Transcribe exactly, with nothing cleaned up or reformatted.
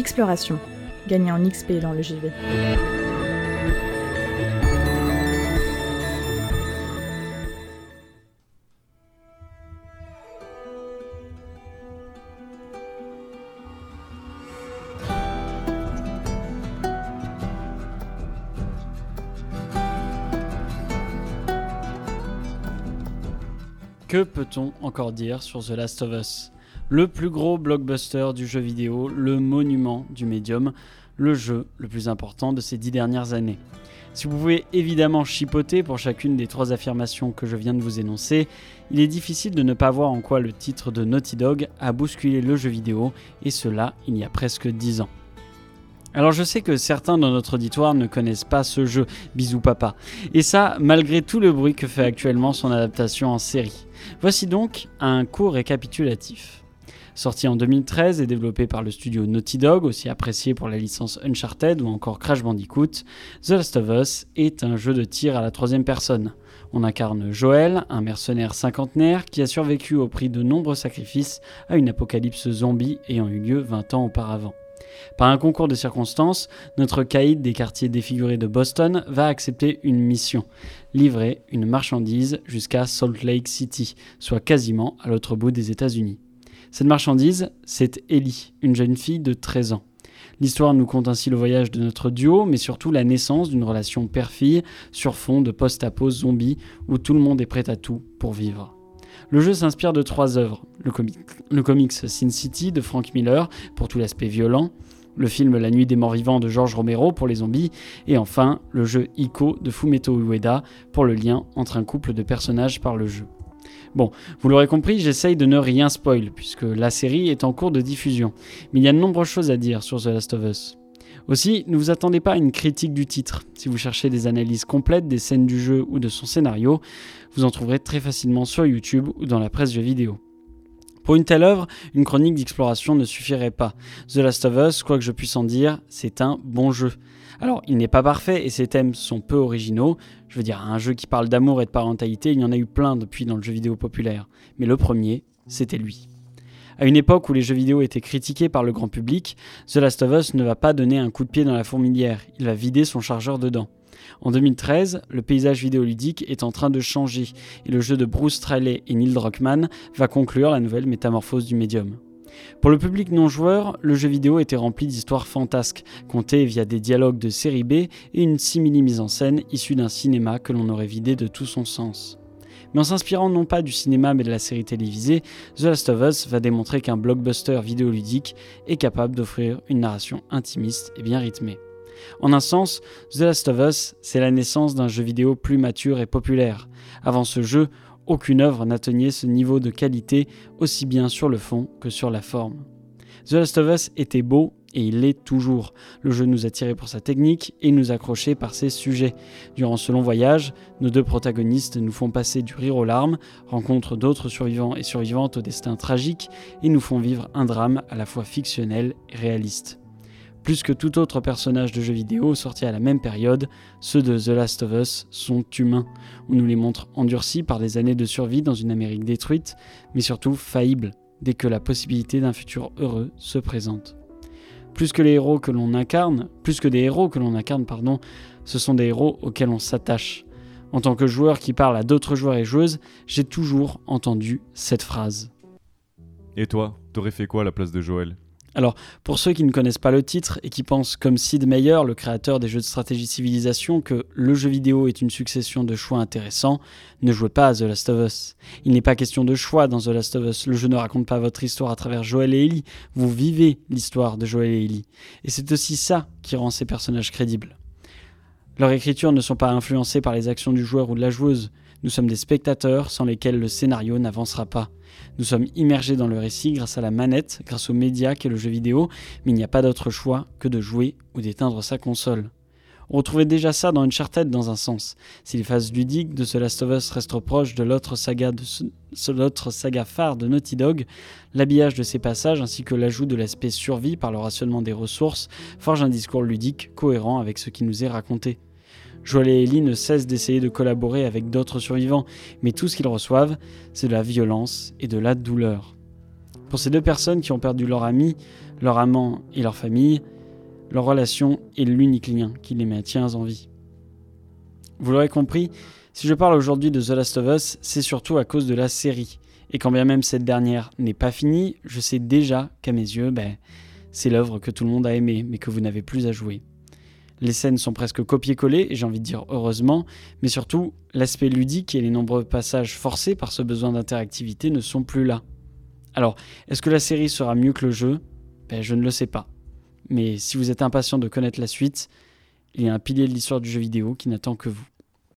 Exploration. Gagnez en X P dans le J V. Que peut-on encore dire sur The Last of Us ? Le plus gros blockbuster du jeu vidéo, le monument du médium, le jeu le plus important de ces dix dernières années. Si vous pouvez évidemment chipoter pour chacune des trois affirmations que je viens de vous énoncer, il est difficile de ne pas voir en quoi le titre de Naughty Dog a bousculé le jeu vidéo, et cela il y a presque dix ans. Alors je sais que certains dans notre auditoire ne connaissent pas ce jeu, bisous papa, et ça malgré tout le bruit que fait actuellement son adaptation en série. Voici donc un court récapitulatif. Sorti en deux mille treize et développé par le studio Naughty Dog, aussi apprécié pour la licence Uncharted ou encore Crash Bandicoot, The Last of Us est un jeu de tir à la troisième personne. On incarne Joel, un mercenaire cinquantenaire qui a survécu au prix de nombreux sacrifices à une apocalypse zombie ayant eu lieu vingt ans auparavant. Par un concours de circonstances, notre caïd des quartiers défigurés de Boston va accepter une mission, livrer une marchandise jusqu'à Salt Lake City, soit quasiment à l'autre bout des États-Unis. Cette marchandise, c'est Ellie, une jeune fille de treize ans. L'histoire nous conte ainsi le voyage de notre duo, mais surtout la naissance d'une relation père-fille sur fond de post-apo zombie où tout le monde est prêt à tout pour vivre. Le jeu s'inspire de trois œuvres, le, comic, le comics Sin City de Frank Miller pour tout l'aspect violent, le film La Nuit des Morts Vivants de George Romero pour les zombies, et enfin le jeu Ico de Fumeto Ueda pour le lien entre un couple de personnages par le jeu. Bon, vous l'aurez compris, j'essaye de ne rien spoil, puisque la série est en cours de diffusion, mais il y a de nombreuses choses à dire sur The Last of Us. Aussi, ne vous attendez pas à une critique du titre. Si vous cherchez des analyses complètes des scènes du jeu ou de son scénario, vous en trouverez très facilement sur YouTube ou dans la presse jeux vidéo. Pour une telle œuvre, une chronique d'exploration ne suffirait pas. The Last of Us, quoi que je puisse en dire, c'est un bon jeu. Alors, il n'est pas parfait et ses thèmes sont peu originaux. Je veux dire, un jeu qui parle d'amour et de parentalité, il y en a eu plein depuis dans le jeu vidéo populaire. Mais le premier, c'était lui. À une époque où les jeux vidéo étaient critiqués par le grand public, The Last of Us ne va pas donner un coup de pied dans la fourmilière, il va vider son chargeur dedans. En deux mille treize, le paysage vidéoludique est en train de changer et le jeu de Bruce Straley et Neil Druckmann va conclure la nouvelle métamorphose du médium. Pour le public non-joueur, le jeu vidéo était rempli d'histoires fantasques, contées via des dialogues de série B et une simili-mise en scène issue d'un cinéma que l'on aurait vidé de tout son sens. Mais en s'inspirant non pas du cinéma mais de la série télévisée, The Last of Us va démontrer qu'un blockbuster vidéoludique est capable d'offrir une narration intimiste et bien rythmée. En un sens, The Last of Us, c'est la naissance d'un jeu vidéo plus mature et populaire. Avant ce jeu, aucune œuvre n'atteignait ce niveau de qualité, aussi bien sur le fond que sur la forme. The Last of Us était beau, et il l'est toujours. Le jeu nous attirait pour sa technique et nous accrochait par ses sujets. Durant ce long voyage, nos deux protagonistes nous font passer du rire aux larmes, rencontrent d'autres survivants et survivantes au destin tragique, et nous font vivre un drame à la fois fictionnel et réaliste. Plus que tout autre personnage de jeu vidéo sorti à la même période, ceux de The Last of Us sont humains. On nous les montre endurcis par des années de survie dans une Amérique détruite, mais surtout faillibles dès que la possibilité d'un futur heureux se présente. Plus que les héros que l'on incarne, plus que des héros que l'on incarne, pardon, ce sont des héros auxquels on s'attache. En tant que joueur qui parle à d'autres joueurs et joueuses, j'ai toujours entendu cette phrase. Et toi, t'aurais fait quoi à la place de Joel ? Alors, pour ceux qui ne connaissent pas le titre et qui pensent comme Sid Meier, le créateur des jeux de stratégie Civilisation, que le jeu vidéo est une succession de choix intéressants, ne jouez pas à The Last of Us. Il n'est pas question de choix dans The Last of Us. Le jeu ne raconte pas votre histoire à travers Joel et Ellie. Vous vivez l'histoire de Joel et Ellie. Et c'est aussi ça qui rend ces personnages crédibles. Leurs écritures ne sont pas influencées par les actions du joueur ou de la joueuse. Nous sommes des spectateurs sans lesquels le scénario n'avancera pas. Nous sommes immergés dans le récit grâce à la manette, grâce aux médias qu'est le jeu vidéo, mais il n'y a pas d'autre choix que de jouer ou d'éteindre sa console. On retrouvait déjà ça dans Uncharted dans un sens. Si les phases ludiques de The Last of Us restent proches de l'autre saga, de ce, l'autre saga phare de Naughty Dog, l'habillage de ces passages ainsi que l'ajout de l'aspect survie par le rationnement des ressources forge un discours ludique cohérent avec ce qui nous est raconté. Joel et Ellie ne cessent d'essayer de collaborer avec d'autres survivants, mais tout ce qu'ils reçoivent, c'est de la violence et de la douleur. Pour ces deux personnes qui ont perdu leur ami, leur amant et leur famille, leur relation est l'unique lien qui les maintient en vie. Vous l'aurez compris, si je parle aujourd'hui de The Last of Us, c'est surtout à cause de la série. Et quand bien même cette dernière n'est pas finie, je sais déjà qu'à mes yeux, ben, c'est l'œuvre que tout le monde a aimée, mais que vous n'avez plus à jouer. Les scènes sont presque copiées-collées, et j'ai envie de dire heureusement, mais surtout, l'aspect ludique et les nombreux passages forcés par ce besoin d'interactivité ne sont plus là. Alors, est-ce que la série sera mieux que le jeu ? Ben, je ne le sais pas. Mais si vous êtes impatient de connaître la suite, il y a un pilier de l'histoire du jeu vidéo qui n'attend que vous.